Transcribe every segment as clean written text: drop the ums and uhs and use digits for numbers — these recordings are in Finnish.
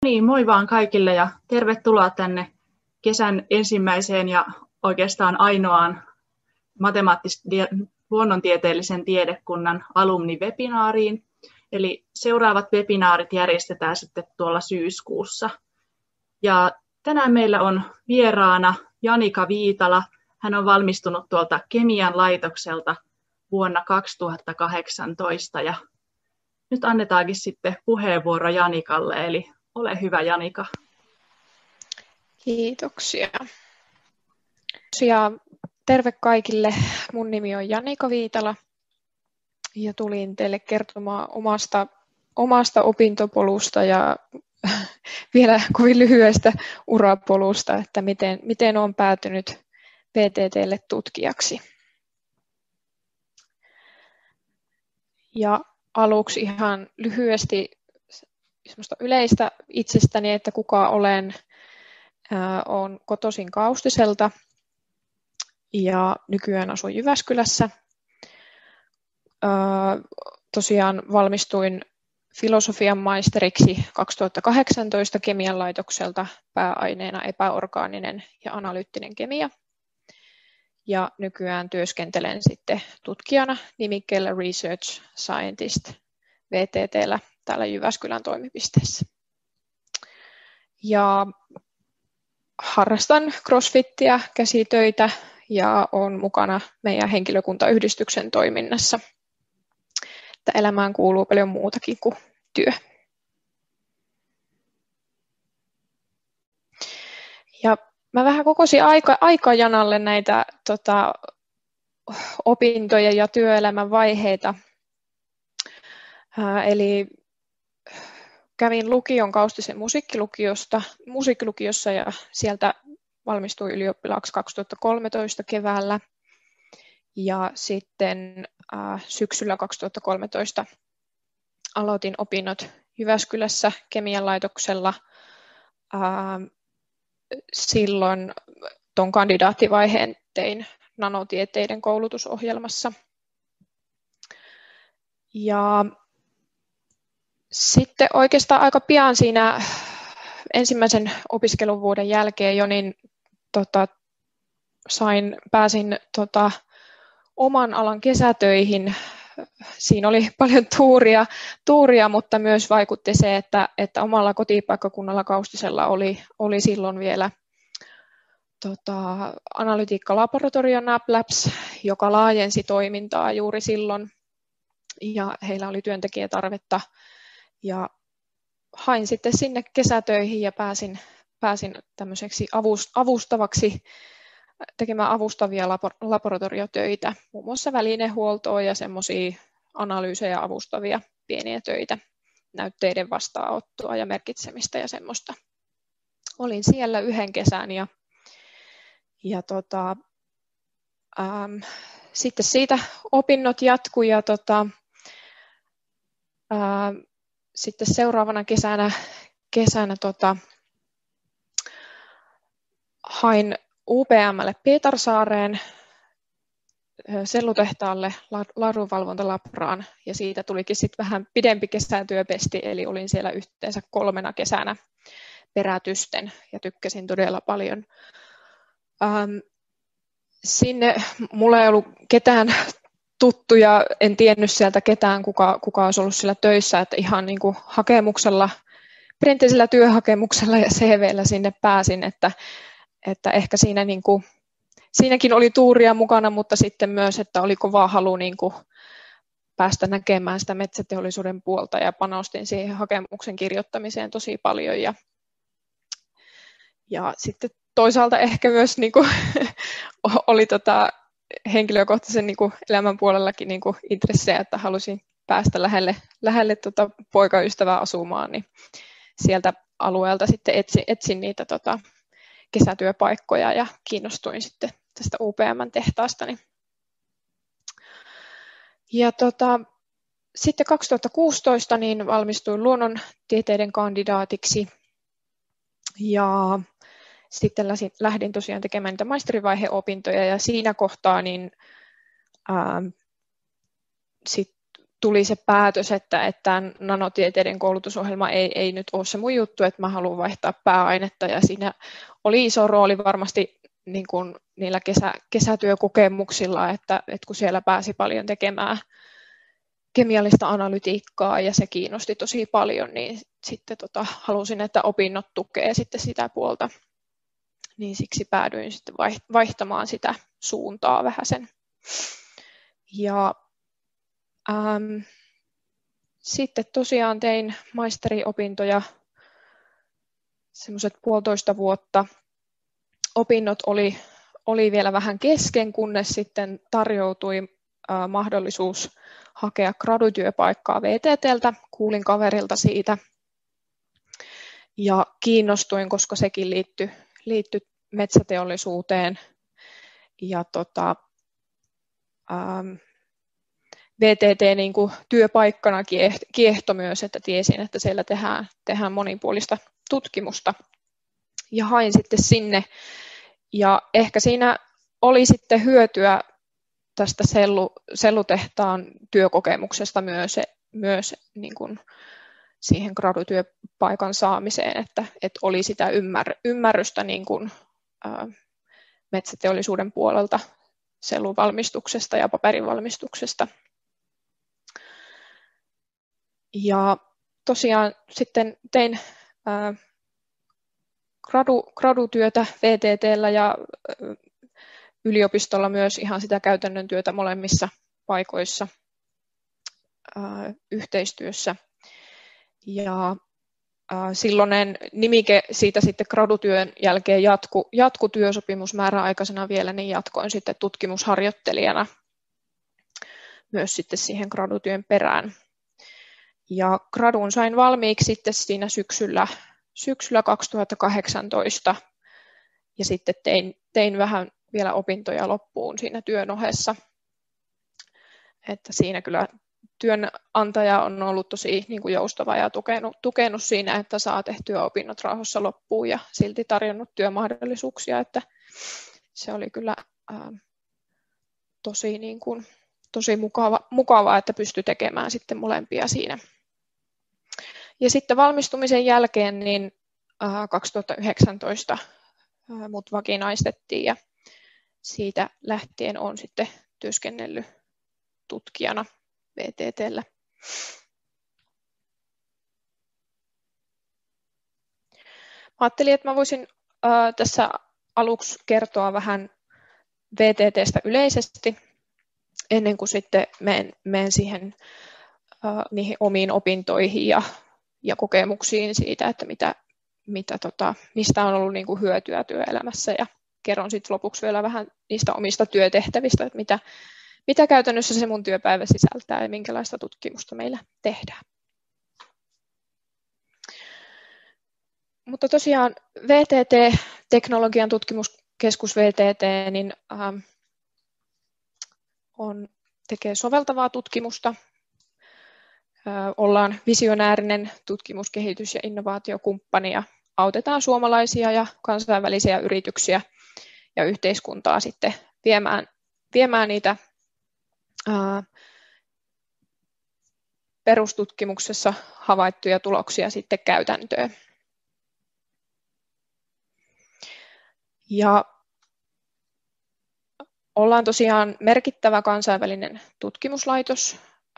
Niin, moi vaan kaikille ja tervetuloa tänne kesän ensimmäiseen ja oikeastaan ainoaan luonnontieteellisen tiedekunnan alumnivebinaariin. Eli seuraavat webinaarit järjestetään sitten tuolla syyskuussa. Ja tänään meillä on vieraana Janika Viitala. Hän on valmistunut tuolta Kemian laitokselta vuonna 2018 ja nyt annetaankin sitten puheenvuoro Janikalle, eli ole hyvä Janika. Kiitoksia. Ja terve kaikille. Mun nimi on Janika Viitala ja tulin teille kertomaan omasta opintopolusta ja vielä kovin lyhyestä urapolusta, että miten olen päätynyt PTT:lle tutkijaksi. Ja aluksi ihan lyhyesti semmoista yleistä itsestäni, että kuka olen. Olen kotoisin Kaustiselta ja nykyään asun Jyväskylässä. Tosiaan valmistuin filosofian maisteriksi 2018 Kemian laitokselta pääaineena epäorgaaninen ja analyyttinen kemia. Ja nykyään työskentelen sitten tutkijana nimikkeellä Research Scientist VTT:llä täällä Jyväskylän toimipisteessä. Ja harrastan crossfittiä, käsitöitä ja olen mukana meidän henkilökuntayhdistyksen toiminnassa. Että elämään kuuluu paljon muutakin kuin työ. Ja mä vähän kokosin aikajanalle näitä opintojen ja työelämän vaiheita. Eli kävin lukion Kaustisen musiikkilukiossa ja sieltä valmistuin ylioppilaaksi 2013 keväällä. Ja sitten syksyllä 2013 aloitin opinnot Jyväskylässä Kemian laitoksella. Silloin tuon kandidaattivaiheen tein nanotieteiden koulutusohjelmassa. Ja sitten oikeastaan aika pian siinä ensimmäisen opiskeluvuoden jälkeen jo niin pääsin oman alan kesätöihin. Siinä oli paljon tuuria, mutta myös vaikutti se, että omalla kotipaikkakunnalla Kaustisella oli silloin vielä analytiikkalaboratorio NABLabs, joka laajensi toimintaa juuri silloin. Ja heillä oli työntekijätarvetta. Ja hain sitten sinne kesätöihin ja pääsin tämmöiseksi avustavaksi tekemään avustavia laboratoriotöitä, muun muassa välinehuoltoa ja semmoisia analyysejä avustavia pieniä töitä, näytteiden vastaanottoa ja merkitsemistä ja semmoista. Olin siellä yhden kesän ja sitten siitä opinnot jatkui ja sitten seuraavana kesänä hain UPM:lle Pietarsaareen sellutehtaalle laadunvalvontalabraan ja siitä tulikin sitten vähän pidempi kesätyöpesti, eli olin siellä yhteensä 3 kesänä perätysten ja tykkäsin todella paljon. Sinne mulla ei ollut ketään tuttuja, en tiennyt sieltä ketään, kuka olisi ollut siellä töissä, että ihan niin kuin hakemuksella, perinteisellä työhakemuksella ja CV:llä sinne pääsin, että ehkä siinä niin kuin, siinäkin oli tuuria mukana, mutta sitten myös, että oli kova halu niin kuin päästä näkemään sitä metsäteollisuuden puolta ja panostin siihen hakemuksen kirjoittamiseen tosi paljon ja sitten toisaalta ehkä myös niin kuin, oli henkilökohtaisen niin kuin elämän puolellakin niin kuin intressejä, että halusin päästä lähelle poikaystävää asumaan, niin sieltä alueelta sitten etsin niitä kesätyöpaikkoja ja kiinnostuin sitten tästä UPM-tehtaasta. Ja sitten 2016 niin valmistuin luonnontieteiden kandidaatiksi ja sitten lähdin tosiaan tekemään niitä maisterivaiheen opintoja ja siinä kohtaa niin sit tuli se päätös, että tämä nanotieteiden koulutusohjelma ei nyt ole se mun juttu, että mä haluan vaihtaa pääainetta, ja siinä oli iso rooli varmasti niin kuin niillä kesätyökokemuksilla, että kun siellä pääsi paljon tekemään kemiallista analytiikkaa ja se kiinnosti tosi paljon, niin sitten halusin, että opinnot tukee sitten sitä puolta, niin siksi päädyin sitten vaihtamaan sitä suuntaa vähäsen. Ja sitten tosiaan tein maisteriopintoja semmoiset 1,5 vuotta. Opinnot oli vielä vähän kesken, kunnes sitten tarjoutui mahdollisuus hakea gradutyöpaikkaa VTT:ltä. Kuulin kaverilta siitä ja kiinnostuin, koska sekin liittyi metsäteollisuuteen. Ja VTT niin kuin työpaikkana kiehtoi myös, että tiesin, että siellä tehdään monipuolista tutkimusta. Ja hain sitten sinne. Ja ehkä siinä oli sitten hyötyä tästä sellutehtaan työkokemuksesta myös niin kuin siihen gradutyöpaikan saamiseen, että oli sitä ymmärrystä niin kuin, metsäteollisuuden puolelta selluvalmistuksesta ja paperinvalmistuksesta. Ja tosiaan sitten tein gradutyötä VTT:llä ja yliopistolla myös ihan sitä käytännön työtä molemmissa paikoissa yhteistyössä. Ja silloinen nimike siitä sitten gradutyön jälkeen jatku työsopimus määräaikaisena vielä, niin jatkoin sitten tutkimusharjoittelijana myös sitten siihen gradutyön perään. Ja gradun sain valmiiksi sitten siinä syksyllä 2018 ja sitten tein vähän vielä opintoja loppuun siinä työn ohessa. Että siinä kyllä työnantaja on ollut tosi niin kuin joustava ja tukenut siinä, että saa tehtyä opinnot rauhassa loppuun ja silti tarjonnut työmahdollisuuksia, että se oli kyllä tosi mukavaa, että pystyi tekemään sitten molempia siinä. Ja sitten valmistumisen jälkeen niin 2019 mut vakinaistettiin ja siitä lähtien olen sitten työskennellyt tutkijana VTT:llä. Ajattelin, että mä voisin tässä aluksi kertoa vähän VTT:stä yleisesti, ennen kuin sitten menen siihen niihin omiin opintoihin ja kokemuksiin siitä, että mistä on ollut niin kuin hyötyä työelämässä, ja kerron sitten lopuksi vielä vähän niistä omista työtehtävistä, että mitä käytännössä se mun työpäivä sisältää ja minkälaista tutkimusta meillä tehdään. Mutta tosiaan VTT, Teknologian tutkimuskeskus VTT, niin tekee soveltavaa tutkimusta. Ollaan visionäärinen tutkimus-, kehitys- ja innovaatiokumppani ja autetaan suomalaisia ja kansainvälisiä yrityksiä ja yhteiskuntaa sitten viemään niitä perustutkimuksessa havaittuja tuloksia sitten käytäntöön. Ja ollaan tosiaan merkittävä kansainvälinen tutkimuslaitos.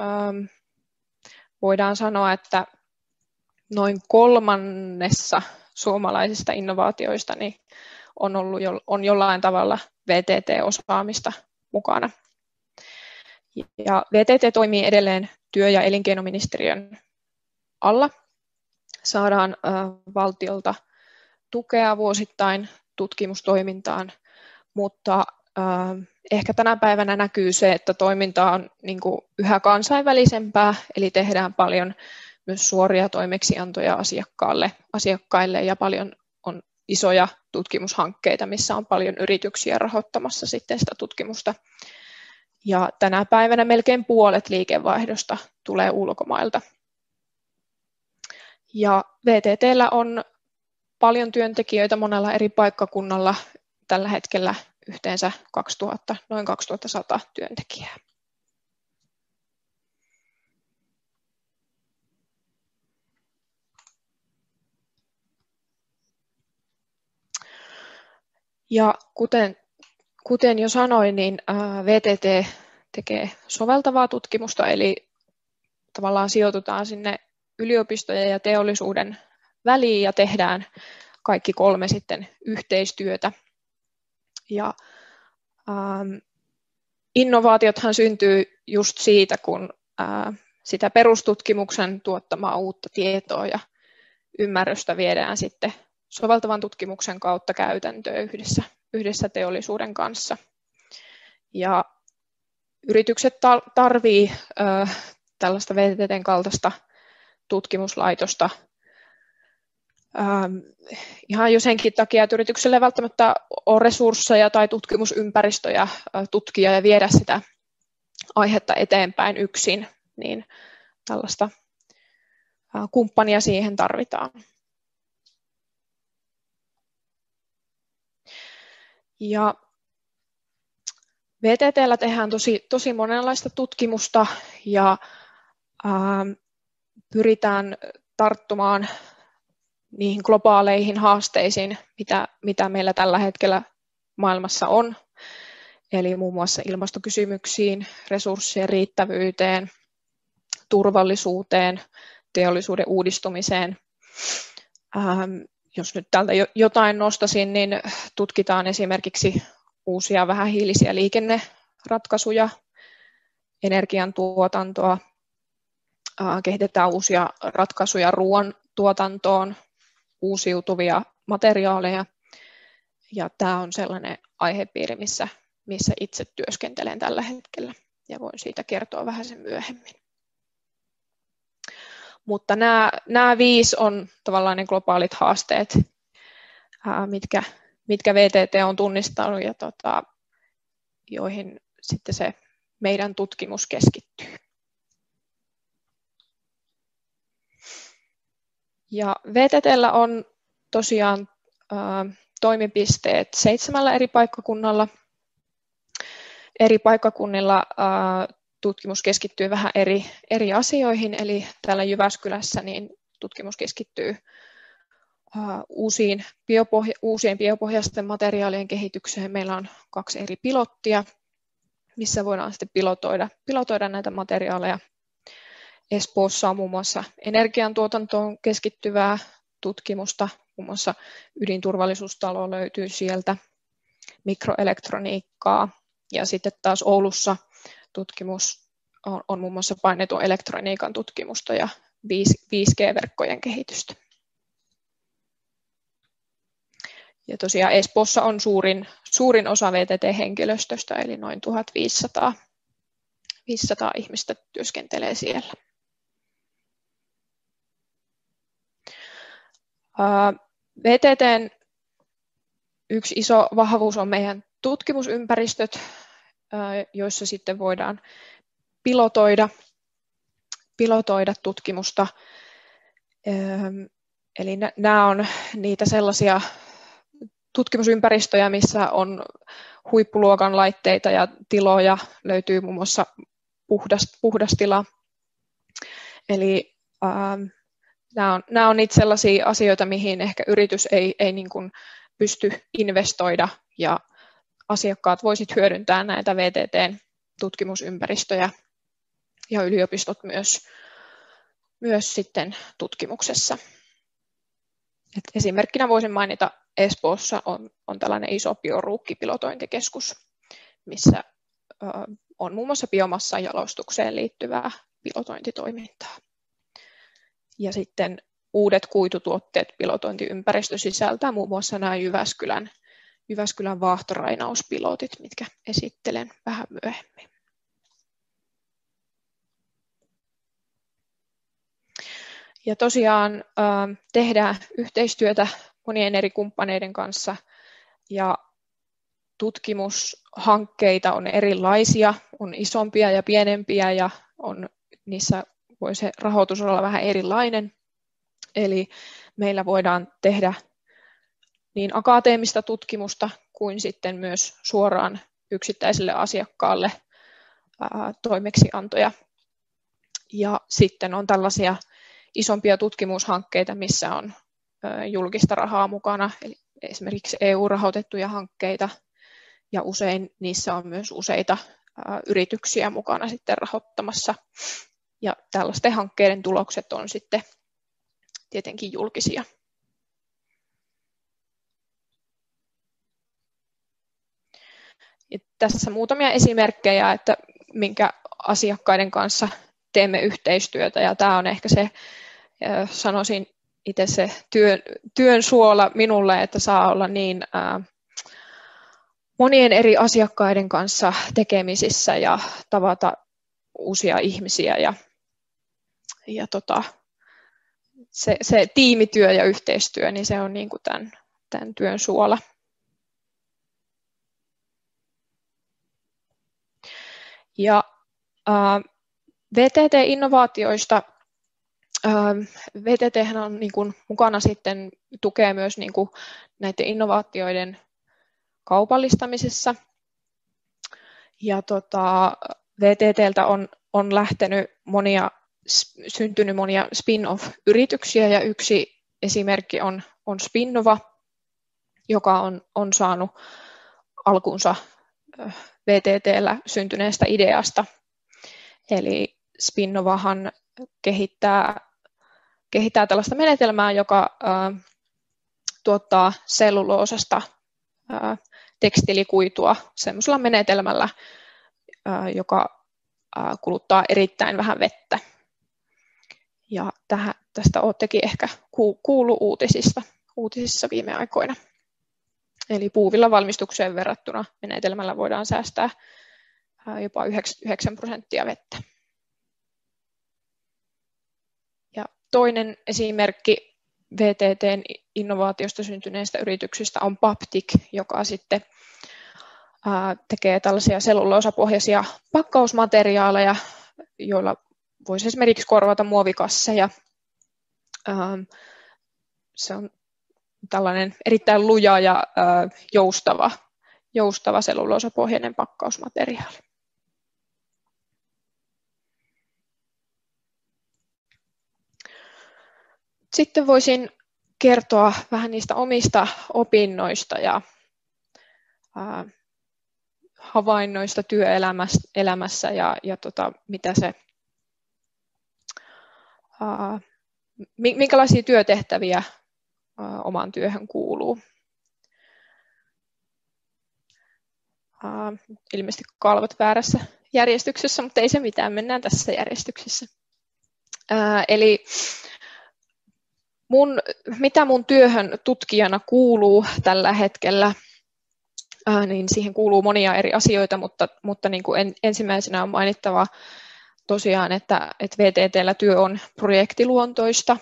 Voidaan sanoa, että noin 1/3 suomalaisista innovaatioista niin on jollain tavalla VTT-osaamista mukana. Ja VTT toimii edelleen työ- ja elinkeinoministeriön alla. Saadaan valtiolta tukea vuosittain tutkimustoimintaan, mutta ehkä tänä päivänä näkyy se, että toiminta on niin kuin yhä kansainvälisempää, eli tehdään paljon myös suoria toimeksiantoja asiakkaille ja paljon on isoja tutkimushankkeita, missä on paljon yrityksiä rahoittamassa sitten sitä tutkimusta. Ja tänä päivänä melkein puolet liikevaihdosta tulee ulkomailta. Ja VTT:llä on paljon työntekijöitä monella eri paikkakunnalla, tällä hetkellä yhteensä noin 2100 työntekijää. Ja kuten jo sanoin, niin VTT tekee soveltavaa tutkimusta, eli tavallaan sijoitutaan sinne yliopistojen ja teollisuuden väliin ja tehdään kaikki 3 sitten yhteistyötä. Ja innovaatiothan syntyy just siitä, kun sitä perustutkimuksen tuottamaa uutta tietoa ja ymmärrystä viedään sitten soveltavan tutkimuksen kautta käytäntöön yhdessä teollisuuden kanssa. Ja yritykset tarvii tällaista VTT:n kaltaista tutkimuslaitosta ihan jo senkin takia, että yritykselle ei välttämättä ole resursseja tai tutkimusympäristöjä tutkia ja viedä sitä aihetta eteenpäin yksin, niin tällaista kumppania siihen tarvitaan. Ja VTT:llä tehdään tosi monenlaista tutkimusta ja pyritään tarttumaan niihin globaaleihin haasteisiin, mitä meillä tällä hetkellä maailmassa on. Eli muun muassa ilmastokysymyksiin, resurssien riittävyyteen, turvallisuuteen, teollisuuden uudistumiseen. Jos nyt täältä jotain nostaisin, niin tutkitaan esimerkiksi uusia vähähiilisiä liikenneratkaisuja, energiantuotantoa, kehitetään uusia ratkaisuja ruoantuotantoon, uusiutuvia materiaaleja. Ja tämä on sellainen aihepiiri, missä itse työskentelen tällä hetkellä ja voin siitä kertoa vähän sen myöhemmin. Mutta nämä 5 on tavallaan ne globaalit haasteet, mitkä VTT on tunnistanut ja joihin sitten se meidän tutkimus keskittyy. Ja VTT:llä on tosiaan toimipisteet 7 eri paikkakunnalla. Eri paikkakunnilla tutkimus keskittyy vähän eri asioihin, eli täällä Jyväskylässä niin tutkimus keskittyy uusien biopohjaisten materiaalien kehitykseen. Meillä on 2 eri pilottia, missä voidaan sitten pilotoida näitä materiaaleja. Espoossa on muun muassa energiantuotantoon keskittyvää tutkimusta, muun muassa ydinturvallisuustalo löytyy sieltä, mikroelektroniikkaa ja sitten taas Oulussa tutkimus on muun muassa painetun elektroniikan tutkimusta ja 5G-verkkojen kehitystä. Ja tosiaan Espoossa on suurin osa VTT-henkilöstöstä, eli noin 1500 ihmistä työskentelee siellä. VTT:n yksi iso vahvuus on meidän tutkimusympäristöt, joissa sitten voidaan pilotoida tutkimusta. Eli nämä on niitä sellaisia tutkimusympäristöjä, missä on huippuluokan laitteita ja tiloja, löytyy muun muassa puhdas tila. Eli nämä on niitä sellaisia asioita, mihin ehkä yritys ei niin kuin pysty investoida ja asiakkaat voisivat hyödyntää näitä VTT:n tutkimusympäristöjä ja yliopistot myös sitten tutkimuksessa. Et esimerkkinä voisin mainita Espoossa on tällainen iso bioruukkipilotointikeskus, missä on muun muassa biomassan jalostukseen liittyvää pilotointitoimintaa. Ja sitten uudet kuitutuotteet pilotointiympäristö sisältää muun muassa nämä Jyväskylän vaahtorainauspilotit, mitkä esittelen vähän myöhemmin. Ja tosiaan tehdään yhteistyötä monien eri kumppaneiden kanssa ja tutkimushankkeita on erilaisia, on isompia ja pienempiä ja niissä voi se rahoitus olla vähän erilainen. Eli meillä voidaan tehdä niin akateemista tutkimusta kuin sitten myös suoraan yksittäiselle asiakkaalle toimeksiantoja. Ja sitten on tällaisia isompia tutkimushankkeita, missä on julkista rahaa mukana, eli esimerkiksi EU-rahoitettuja hankkeita, ja usein niissä on myös useita yrityksiä mukana sitten rahoittamassa. Ja tällaisten hankkeiden tulokset on sitten tietenkin julkisia. Ja tässä muutamia esimerkkejä, että minkä asiakkaiden kanssa teemme yhteistyötä, ja tämä on ehkä se, sanoisin itse se työn suola minulle, että saa olla niin monien eri asiakkaiden kanssa tekemisissä ja tavata uusia ihmisiä, ja se tiimityö ja yhteistyö, niin se on niin kuin tämän työn suola. Ja VTT-innovaatioista, VTT on niin kuin mukana sitten, tukee myös niin kuin näiden innovaatioiden kaupallistamisessa. Ja VTT:ltä on syntynyt monia spin-off-yrityksiä, ja yksi esimerkki on Spinnova, joka on saanut alkunsa VTT:llä syntyneestä ideasta. Eli Spinnovahan kehittää tällaista menetelmää, joka tuottaa selluloosasta tekstiilikuitua sellaisella menetelmällä, joka kuluttaa erittäin vähän vettä. Ja tästä olettekin ehkä kuullut uutisissa viime aikoina. Eli puuvillan valmistukseen verrattuna menetelmällä voidaan säästää jopa 9% vettä. Ja toinen esimerkki VTT:n innovaatiosta syntyneistä yrityksistä on Paptic, joka sitten tekee tällaisia selluloosapohjaisia pakkausmateriaaleja, joilla voisi esimerkiksi korvata muovikasseja. Se on tällainen erittäin luja ja joustava selluloosapohjainen pakkausmateriaali. Sitten voisin kertoa vähän niistä omista opinnoista ja havainnoista työelämässä ja mitä se, minkälaisia työtehtäviä omaan työhön kuuluu. Ilmeisesti kalvot väärässä järjestyksessä, mutta ei se mitään, mennään tässä järjestyksessä. Eli mitä mun työhön tutkijana kuuluu tällä hetkellä, niin siihen kuuluu monia eri asioita, mutta niin kuin ensimmäisenä on mainittava tosiaan, että VTT:llä työ on projektiluontoista.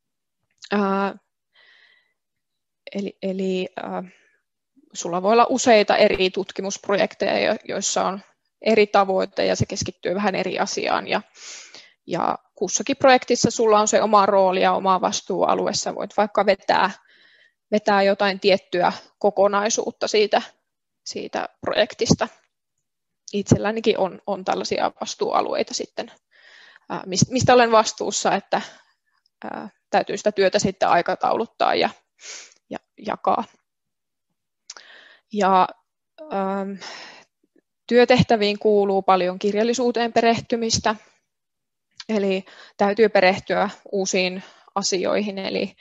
Eli sulla voi olla useita eri tutkimusprojekteja, joissa on eri tavoite ja se keskittyy vähän eri asiaan. Ja kussakin projektissa sulla on se oma rooli ja oma vastuualue. Sä voit vaikka vetää jotain tiettyä kokonaisuutta siitä projektista. Itsellänikin on tällaisia vastuualueita sitten, mistä olen vastuussa, että täytyy sitä työtä sitten aikatauluttaa ja jakaa. Ja työtehtäviin kuuluu paljon kirjallisuuteen perehtymistä, eli täytyy perehtyä uusiin asioihin, eli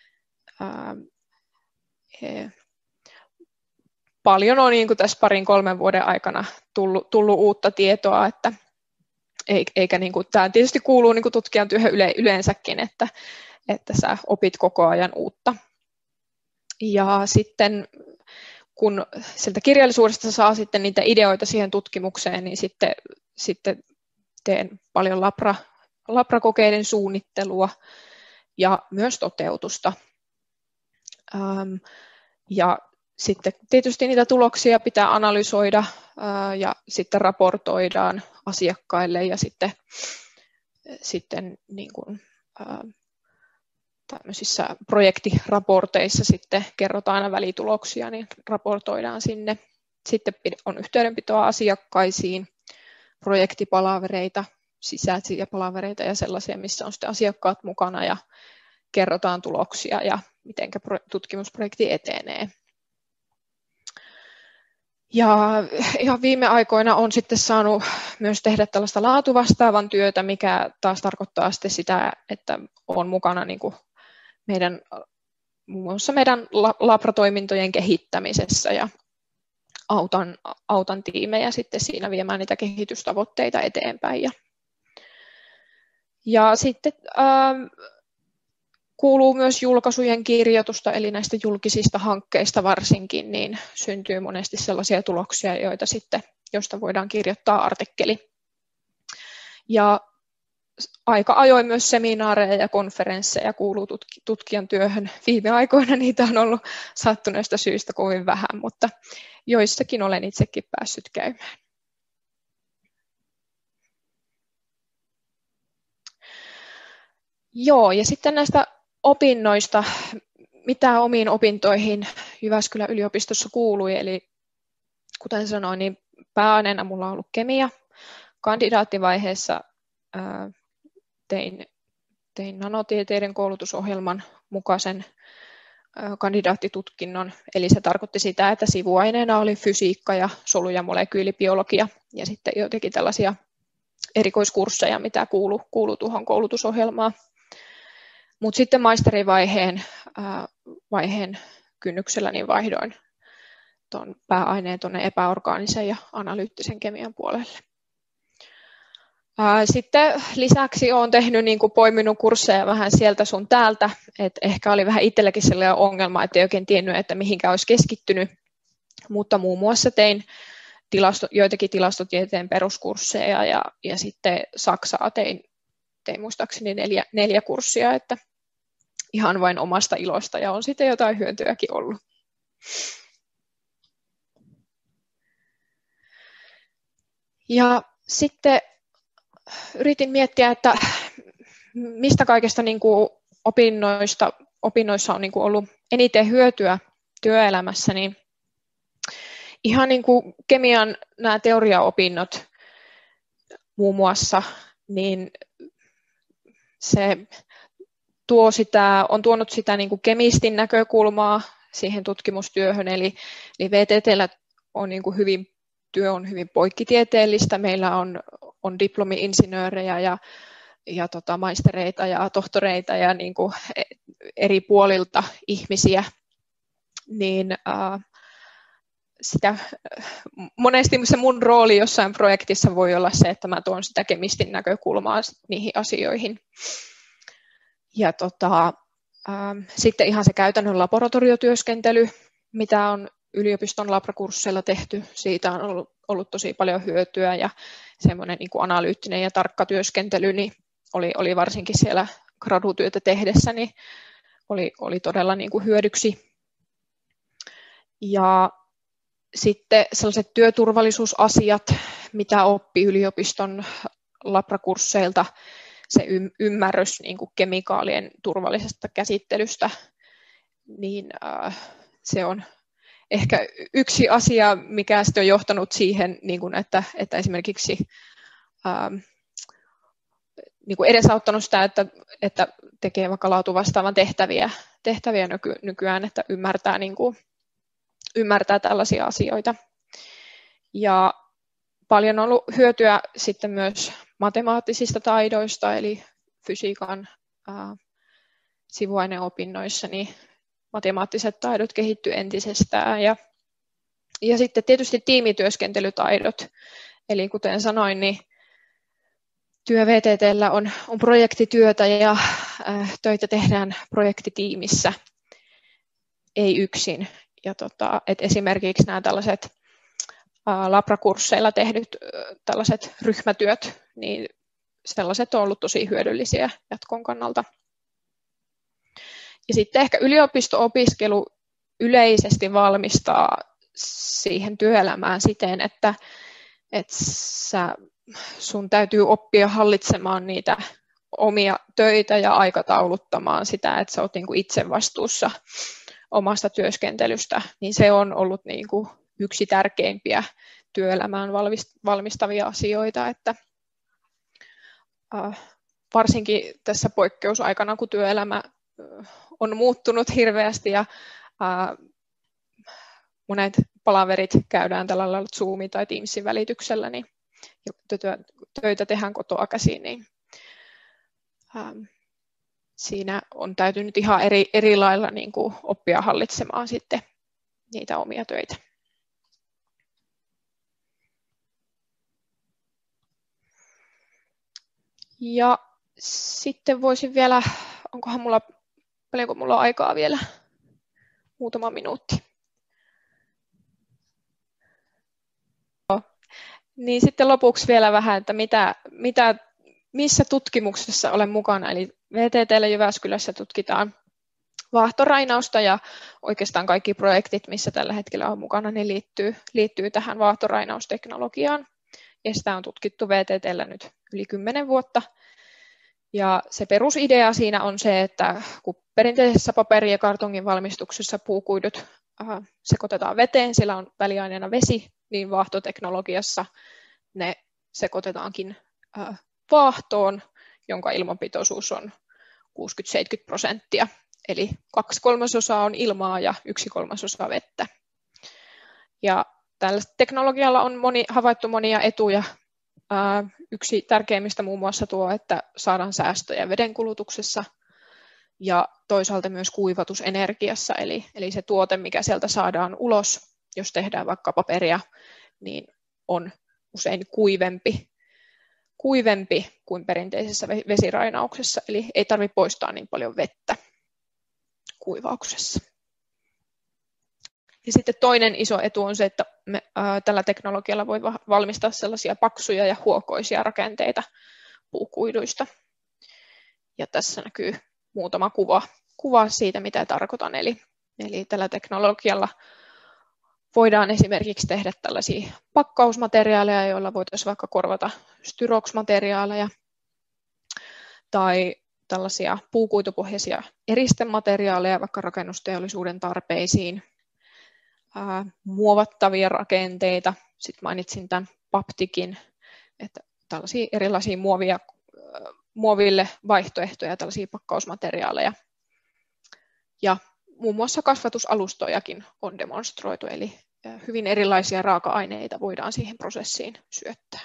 paljon on niin kuin tässä 2-3 vuoden aikana tullut uutta tietoa, että eikä niin kuin, tämä tietysti kuuluu niin kuin tutkijan työhön yleensäkin, että sä opit koko ajan uutta. Ja sitten kun sieltä kirjallisuudesta saa sitten niitä ideoita siihen tutkimukseen, niin sitten teen paljon labrakokeiden suunnittelua ja myös toteutusta. Ja sitten tietysti niitä tuloksia pitää analysoida ja sitten raportoidaan asiakkaille ja sitten niin kuin, tämmöisissä projektiraporteissa sitten kerrotaan aina välituloksia, niin raportoidaan sinne. Sitten on yhteydenpitoa asiakkaisiin, projektipalavereita, sisäisiä palavereita ja sellaisia, missä on sitten asiakkaat mukana ja kerrotaan tuloksia ja miten tutkimusprojekti etenee. Ja ihan viime aikoina on sitten saanut myös tehdä tällaista laatuvastaavan työtä, mikä taas tarkoittaa sitten sitä, että on mukana niin kuin muun muassa meidän labratoimintojen kehittämisessä ja autan tiimejä sitten siinä viemään niitä kehitystavoitteita eteenpäin. Ja sitten kuuluu myös julkaisujen kirjoitusta, eli näistä julkisista hankkeista varsinkin, niin syntyy monesti sellaisia tuloksia, joista voidaan kirjoittaa artikkeli. Ja aika ajoin myös seminaareja ja konferensseja kuuluu tutkijan työhön. Viime aikoina niitä on ollut sattuneesta syystä kovin vähän, mutta joissakin olen itsekin päässyt käymään. Joo, ja sitten näistä opinnoista, mitä omiin opintoihin Jyväskylän yliopistossa kuului, eli kuten sanoin, niin pääaineena mulla on ollut kemia. Kandidaattivaiheessa tein nanotieteiden koulutusohjelman mukaisen kandidaattitutkinnon, eli se tarkoitti sitä, että sivuaineena oli fysiikka ja solu- ja molekyylibiologia, ja sitten jotenkin tällaisia erikoiskursseja, mitä kuului tuohon koulutusohjelmaan. Mutta sitten maisterivaiheen kynnyksellä niin vaihdoin tuon pääaineen tuonne epäorgaanisen ja analyyttisen kemian puolelle. Sitten lisäksi olen tehnyt, niin kuin poiminut kursseja vähän sieltä sun täältä, että ehkä oli vähän itselläkin sellainen ongelma, että ei oikein tiennyt, että mihinkä olisi keskittynyt, mutta muun muassa tein joitakin tilastotieteen peruskursseja ja sitten Saksaa tein muistaakseni neljä kurssia, että ihan vain omasta ilosta ja on sitten jotain hyötyäkin ollut. Ja sitten yritin miettiä, että mistä kaikesta niin kuin opinnoissa on niin kuin ollut eniten hyötyä työelämässä, niin ihan niin kuin kemian nämä teoriaopinnot muun muassa, niin se on tuonut sitä niin kuin kemistin näkökulmaa siihen tutkimustyöhön, eli VTT:llä on niin kuin työ on hyvin poikkitieteellistä. Meillä on diplomi-insinöörejä ja maistereita ja tohtoreita ja niin kuin eri puolilta ihmisiä, niin monesti se mun rooli jossain projektissa voi olla se, että mä tuon sitä kemistin näkökulmaa niihin asioihin. Ja sitten ihan se käytännön laboratoriotyöskentely, mitä on yliopiston labrakursseilla tehty, siitä on ollut tosi paljon hyötyä ja semmoinen niin kuin analyyttinen ja tarkka työskentely niin oli varsinkin siellä gradutyötä tehdessä, niin oli todella niin kuin hyödyksi. Ja sitten sellaiset työturvallisuusasiat, mitä oppi yliopiston labrakursseilta, se ymmärrys niin kuin kemikaalien turvallisesta käsittelystä, niin se on ehkä yksi asia, mikä sitten on johtanut siihen, niin kuin että esimerkiksi niin kuin edesauttanut sitä, että tekee vaikka laatuvastaavan tehtäviä nykyään, että ymmärtää tällaisia asioita. Ja paljon on ollut hyötyä sitten myös matemaattisista taidoista, eli fysiikan sivuaineopinnoissa, niin matemaattiset taidot kehittyy entisestään. Ja sitten tietysti tiimityöskentelytaidot, eli kuten sanoin, niin työ VTT:llä on projektityötä ja töitä tehdään projektitiimissä, ei yksin. Ja et esimerkiksi nämä tällaiset labrakursseilla tehdyt tällaiset ryhmätyöt, niin sellaiset on ollut tosi hyödyllisiä jatkon kannalta. Ja sitten ehkä yliopisto-opiskelu yleisesti valmistaa siihen työelämään siten, että sun täytyy oppia hallitsemaan niitä omia töitä ja aikatauluttamaan sitä, että sä oot niinku itse vastuussa omasta työskentelystä, niin se on ollut niinku yksi tärkeimpiä työelämään valmistavia asioita, että varsinkin tässä poikkeusaikana, kun työelämä on muuttunut hirveästi ja monet palaverit käydään tällä lailla Zoomin tai Teamsin välityksellä, niin töitä tehdään kotoa käsin, niin siinä on täytynyt ihan eri lailla niin kuin oppia hallitsemaan sitten niitä omia töitä. Ja sitten voisin vielä, paljonko mulla on aikaa vielä? Muutama minuutti. Niin sitten lopuksi vielä vähän, että missä tutkimuksessa olen mukana. Eli VTT:llä Jyväskylässä tutkitaan vaahtorainausta ja oikeastaan kaikki projektit, missä tällä hetkellä on mukana, niin liittyy tähän vaahtorainausteknologiaan. Ja sitä on tutkittu VTT:llä nyt yli 10 vuotta. Ja se perusidea siinä on se, että kun perinteisessä paperi- ja kartongin valmistuksessa puukuidut sekoitetaan veteen, siellä on väliaineena vesi, niin vaahtoteknologiassa ne sekoitetaankin vaahtoon, jonka ilmanpitoisuus on 60-70%, eli 2/3 on ilmaa ja 1/3 vettä. Ja tällä teknologialla on havaittu monia etuja. Yksi tärkeimmistä muun muassa tuo, että saadaan säästöjä vedenkulutuksessa ja toisaalta myös kuivatusenergiassa, eli se tuote, mikä sieltä saadaan ulos, jos tehdään vaikka paperia, niin on usein kuivempi kuin perinteisessä vesirainauksessa, eli ei tarvitse poistaa niin paljon vettä kuivauksessa. Ja sitten toinen iso etu on se, että tällä teknologialla voi valmistaa sellaisia paksuja ja huokoisia rakenteita puukuiduista. Ja tässä näkyy muutama kuva siitä, mitä tarkoitan. Eli tällä teknologialla voidaan esimerkiksi tehdä tällaisia pakkausmateriaaleja, joilla voitaisiin vaikka korvata styrox-materiaaleja tai tällaisia puukuitupohjaisia eristemateriaaleja vaikka rakennusteollisuuden tarpeisiin, muovattavia rakenteita. Sitten mainitsin tämän Paptikin, että tällaisia erilaisia muoville vaihtoehtoja, tällaisia pakkausmateriaaleja. Ja muun muassa kasvatusalustojakin on demonstroitu, eli hyvin erilaisia raaka-aineita voidaan siihen prosessiin syöttää.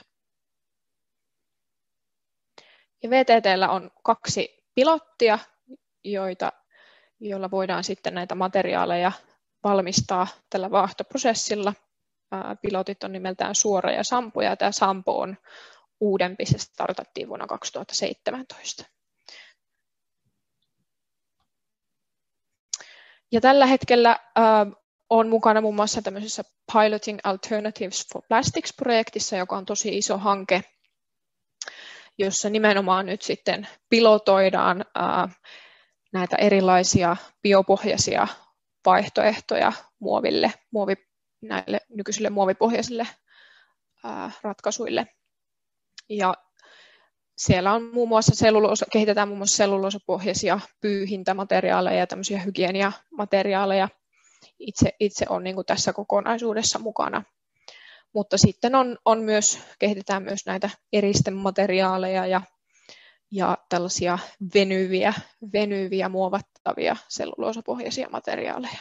Ja VTT:llä on 2 pilottia, joilla voidaan sitten näitä materiaaleja valmistaa tällä vaahtoprosessilla. Pilotit on nimeltään Suora ja Sampo, ja tämä Sampo on uudempi, se startattiin vuonna 2017. Ja tällä hetkellä on mukana muun muassa tämmöisessä Piloting Alternatives for Plastics-projektissa, joka on tosi iso hanke, jossa nimenomaan nyt sitten pilotoidaan näitä erilaisia biopohjaisia vaihtoehtoja näille nykyisille muovipohjaisille ratkaisuille. Ja siellä on kehitetään muun muassa selluloosapohjaisia pyyhintämateriaaleja ja tämmöisiä hygieniamateriaaleja. Itse on niin kuin tässä kokonaisuudessa mukana. Mutta sitten kehitetään myös näitä eristemateriaaleja ja tällaisia venyviä muovattavia selluloosapohjaisia materiaaleja.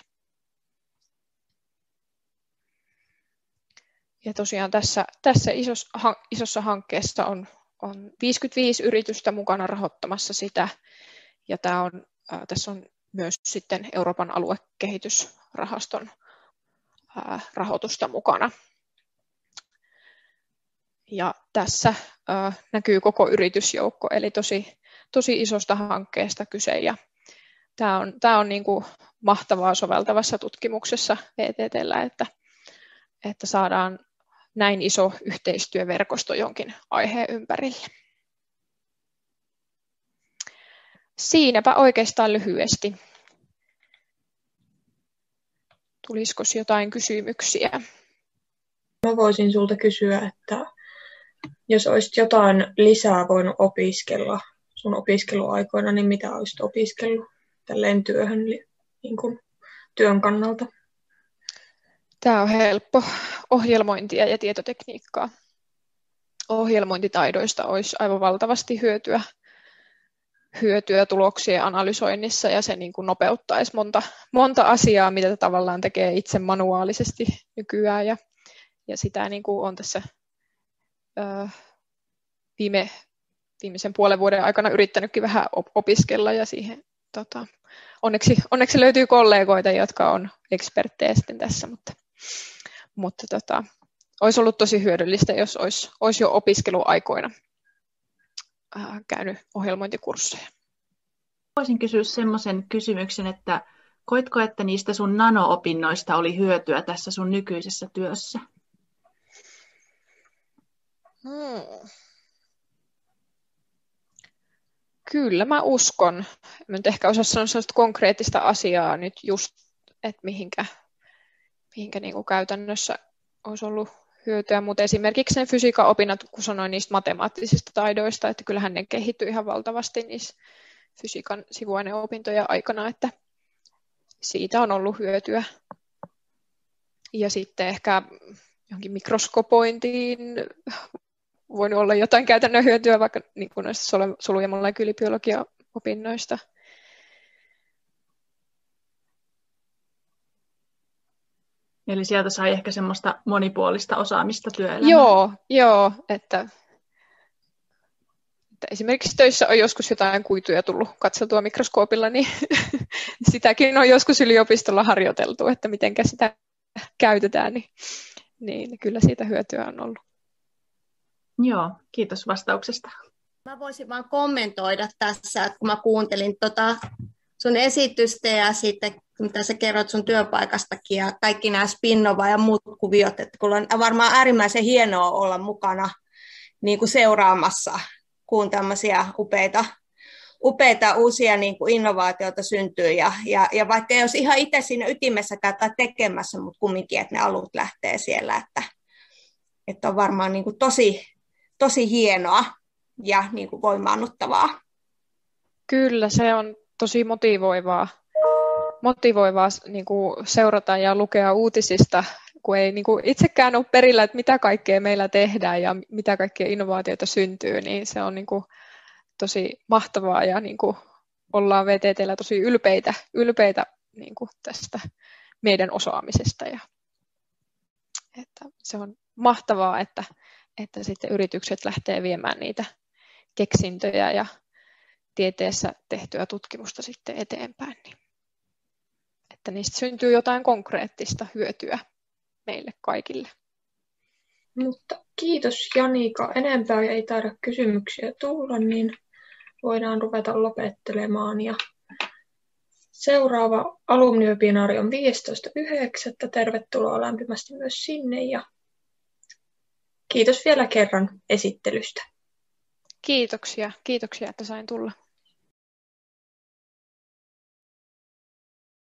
Ja tosiaan tässä isossa hankkeessa on 55 yritystä mukana rahoittamassa sitä, ja tässä on myös sitten Euroopan aluekehitysrahaston rahoitusta mukana. Ja tässä näkyy koko yritysjoukko, eli tosi isosta hankkeesta kyse. Ja tämä on niin kuin mahtavaa soveltavassa tutkimuksessa VTT:llä, että saadaan näin iso yhteistyöverkosto jonkin aiheen ympärille. Siinäpä oikeastaan lyhyesti. Tulisiko jotain kysymyksiä? Mä voisin sulta kysyä, että jos olisit jotain lisää voinut opiskella sun opiskeluaikoina, niin mitä olisit opiskellut tälleen niin kuin työn kannalta? Tämä on helppo. Ohjelmointia ja tietotekniikkaa. Ohjelmointitaidoista olisi aivan valtavasti hyötyä tuloksien analysoinnissa ja se niin kuin nopeuttaisi monta asiaa, mitä tavallaan tekee itse manuaalisesti nykyään ja sitä niin kuin on tässä viimeisen puolen vuoden aikana yrittänytkin vähän opiskella ja siihen onneksi löytyy kollegoita, jotka on eksperttejä sitten tässä, mutta olisi ollut tosi hyödyllistä, jos olisi jo opiskeluaikoina käynyt ohjelmointikursseja. Voisin kysyä semmoisen kysymyksen, että koitko, että niistä sun nano-opinnoista oli hyötyä tässä sun nykyisessä työssä? Kyllä mä uskon. Mä nyt ehkä osaa sanoa sellaista konkreettista asiaa nyt just, että mihinkä niin kuin käytännössä olisi ollut hyötyä, mutta esimerkiksi ne fysiikan opinnot, kun sanoin niistä matemaattisista taidoista, että kyllähän ne kehittyi ihan valtavasti niissä fysiikan sivuaineopintojen aikana, että siitä on ollut hyötyä. Ja sitten ehkä johonkin mikroskopointiin voinut olla jotain käytännön hyötyä, vaikka niin kuin näistä solu- ja molekyylibiologian opinnoista. Eli sieltä sai ehkä semmoista monipuolista osaamista työelämään. Joo, että esimerkiksi töissä on joskus jotain kuituja tullut katseltua mikroskoopilla, niin sitäkin on joskus yliopistolla harjoiteltu, että miten sitä käytetään, niin kyllä siitä hyötyä on ollut. Joo, kiitos vastauksesta. Mä voisin vaan kommentoida tässä, että kun mä kuuntelin sun esitystä ja sitten mitä sä kerrot sun työpaikastakin ja kaikki nämä Spinnova ja muut kuviot, että kun on varmaan äärimmäisen hienoa olla mukana niin kuin seuraamassa, kun tämmöisiä upeita uusia niin kuin innovaatioita syntyy ja vaikka ei olisi ihan itse siinä ytimessäkään tai tekemässä, mutta kumminkin, että ne alut lähtee siellä, että on varmaan niin kuin tosi hienoa ja niin kuin voimaannuttavaa. Kyllä, se on tosi motivoivaa niin kuin seurata ja lukea uutisista, kun ei niin kuin itsekään ole perillä, että mitä kaikkea meillä tehdään ja mitä kaikkea innovaatioita syntyy, niin se on niin kuin tosi mahtavaa ja niin kuin ollaan VTT:llä tosi ylpeitä niin kuin tästä meidän osaamisesta. Ja, että se on mahtavaa, että sitten yritykset lähtee viemään niitä keksintöjä ja tieteessä tehtyä tutkimusta sitten eteenpäin. Niin, että niistä syntyy jotain konkreettista hyötyä meille kaikille. Mutta kiitos Janika. Enempää ei taida kysymyksiä tulla, niin voidaan ruveta lopettelemaan. Ja seuraava alumniwebinaari on 15.9. Tervetuloa lämpimästi myös sinne ja kiitos vielä kerran esittelystä. Kiitoksia, että sain tulla.